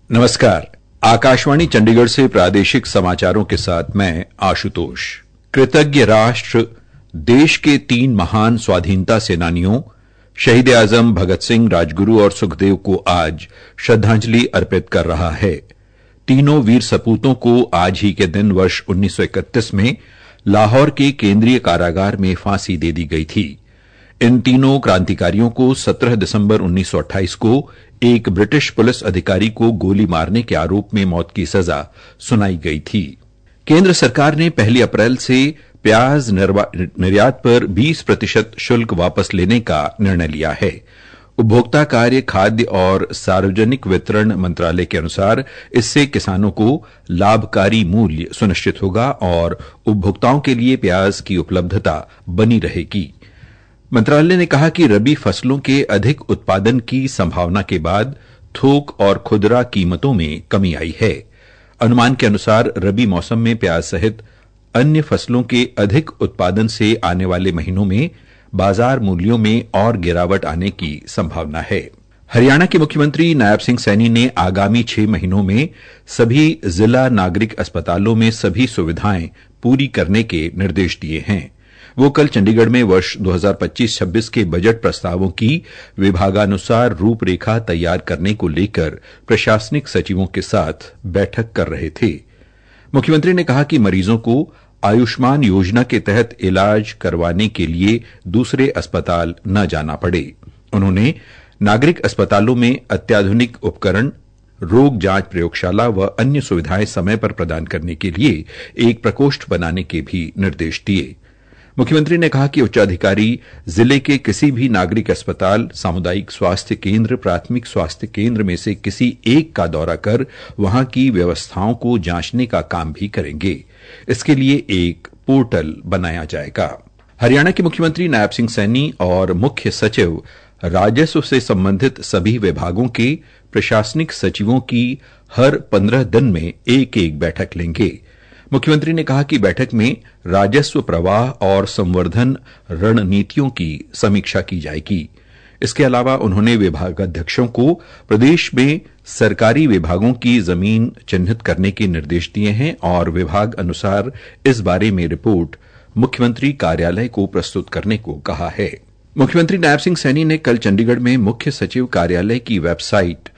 नमस्कार। आकाशवाणी चंडीगढ़ से प्रादेशिक समाचारों के साथ मैं आशुतोष। कृतज्ञ राष्ट्र देश के 3 महान स्वाधीनता सेनानियों शहीद आजम भगत सिंह, राजगुरु और सुखदेव को आज श्रद्धांजलि अर्पित कर रहा है। तीनों वीर सपूतों को आज ही के दिन वर्ष 1931 में लाहौर के केंद्रीय कारागार में फांसी दे दी गई थी। इन तीनों क्रांतिकारियों को 17 दिसंबर 1928 को एक ब्रिटिश पुलिस अधिकारी को गोली मारने के आरोप में मौत की सजा सुनाई गई थी। केंद्र सरकार ने 1 अप्रैल से प्याज निर्यात पर 20% शुल्क वापस लेने का निर्णय लिया है। उपभोक्ता कार्य, खाद्य और सार्वजनिक वितरण मंत्रालय के अनुसार इससे किसानों को लाभकारी मूल्य सुनिश्चित होगा और उपभोक्ताओं के लिए प्याज की उपलब्धता बनी रहेगी। मंत्रालय ने कहा कि रबी फसलों के अधिक उत्पादन की संभावना के बाद थोक और खुदरा कीमतों में कमी आई है। अनुमान के अनुसार रबी मौसम में प्याज सहित अन्य फसलों के अधिक उत्पादन से आने वाले महीनों में बाजार मूल्यों में और गिरावट आने की संभावना है। हरियाणा के मुख्यमंत्री नायब सिंह सैनी ने आगामी 6 महीनों में सभी जिला नागरिक अस्पतालों में सभी सुविधाएं पूरी करने के निर्देश दिए हैं। वो कल चंडीगढ़ में वर्ष 2025-26 के बजट प्रस्तावों की विभागानुसार रूपरेखा तैयार करने को लेकर प्रशासनिक सचिवों के साथ बैठक कर रहे थे। मुख्यमंत्री ने कहा कि मरीजों को आयुष्मान योजना के तहत इलाज करवाने के लिए दूसरे अस्पताल न जाना पड़े। उन्होंने नागरिक अस्पतालों में अत्याधुनिक उपकरण, रोग जांच प्रयोगशाला व अन्य सुविधाएं समय पर प्रदान करने के लिए एक प्रकोष्ठ बनाने के भी निर्देश दिए। मुख्यमंत्री ने कहा कि उच्चाधिकारी जिले के किसी भी नागरिक अस्पताल, सामुदायिक स्वास्थ्य केंद्र, प्राथमिक स्वास्थ्य केंद्र में से किसी एक का दौरा कर वहां की व्यवस्थाओं को जांचने का काम भी करेंगे। इसके लिए एक पोर्टल बनाया जाएगा। हरियाणा के मुख्यमंत्री नायब सिंह सैनी और मुख्य सचिव राजस्व से संबंधित सभी विभागों के प्रशासनिक सचिवों की हर 15 दिन में एक बैठक लेंगे। मुख्यमंत्री ने कहा कि बैठक में राजस्व प्रवाह और संवर्धन रणनीतियों की समीक्षा की जाएगी। इसके अलावा उन्होंने विभागाध्यक्षों को प्रदेश में सरकारी विभागों की जमीन चिन्हित करने के निर्देश दिए हैं और विभाग अनुसार इस बारे में रिपोर्ट मुख्यमंत्री कार्यालय को प्रस्तुत करने को कहा है। मुख्यमंत्री नायब सिंह सैनी ने कल चंडीगढ़ में मुख्य सचिव कार्यालय की वेबसाइट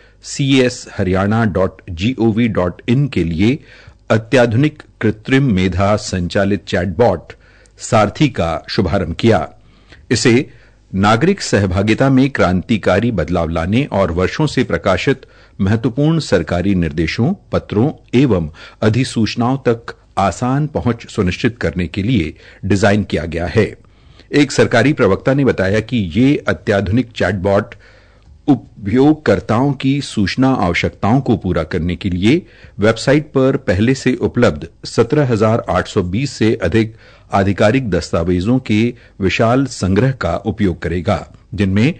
csharyana.gov.in के लिए अत्याधुनिक कृत्रिम मेधा संचालित चैटबॉट सारथी का शुभारंभ किया। इसे नागरिक सहभागिता में क्रांतिकारी बदलाव लाने और वर्षों से प्रकाशित महत्वपूर्ण सरकारी निर्देशों, पत्रों एवं अधिसूचनाओं तक आसान पहुंच सुनिश्चित करने के लिए डिजाइन किया गया है। एक सरकारी प्रवक्ता ने बताया कि ये अत्याधुनिक चैटबॉट उपयोगकर्ताओं की सूचना आवश्यकताओं को पूरा करने के लिए वेबसाइट पर पहले से उपलब्ध 17,820 से अधिक आधिकारिक दस्तावेजों के विशाल संग्रह का उपयोग करेगा, जिनमें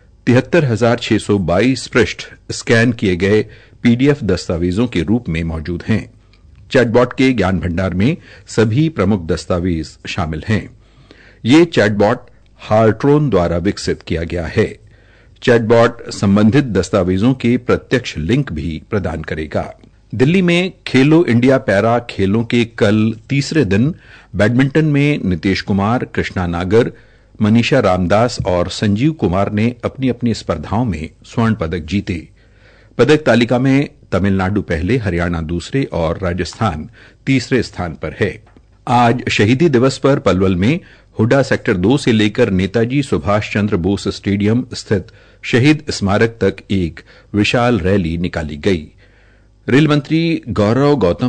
73,622 पृष्ठ स्कैन किए गए पीडीएफ दस्तावेजों के रूप में मौजूद हैं। चैटबॉट के ज्ञान भंडार में सभी प्रमुख दस्तावेज शामिल हैं। ये चैटबॉट हार्ट्रोन द्वारा विकसित किया गया है। चैटबॉट संबंधित दस्तावेजों के प्रत्यक्ष लिंक भी प्रदान करेगा। दिल्ली में खेलो इंडिया पैरा खेलों के कल तीसरे दिन बैडमिंटन में नीतीश कुमार, कृष्णा नागर, मनीषा रामदास और संजीव कुमार ने अपनी अपनी स्पर्धाओं में स्वर्ण पदक जीते। पदक तालिका में तमिलनाडु पहले, हरियाणा दूसरे और राजस्थान तीसरे स्थान पर है। आज शहीदी दिवस पर पलवल में हुडा सेक्टर 2 से लेकर नेताजी सुभाष चंद्र बोस स्टेडियम स्थित शहीद स्मारक तक एक विशाल रैली निकाली गई। खेल मंत्री गौरव गौतम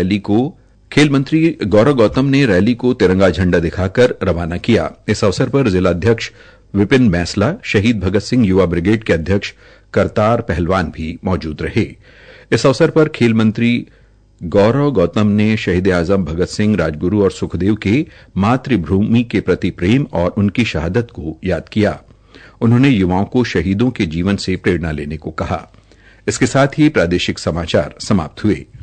ने रैली को तिरंगा झंडा दिखाकर रवाना किया। इस अवसर पर जिलाध्यक्ष विपिन बैंसला, शहीद भगत सिंह युवा ब्रिगेड के अध्यक्ष करतार पहलवान भी मौजूद रहे। इस अवसर पर खेल मंत्री गौरव गौतम ने शहीद आजम भगत सिंह, राजगुरु और सुखदेव के मातृभूमि के प्रति प्रेम और उनकी शहादत को याद किया। उन्होंने युवाओं को शहीदों के जीवन से प्रेरणा लेने को कहा। इसके साथ ही प्रादेशिक समाचार समाप्त हुए।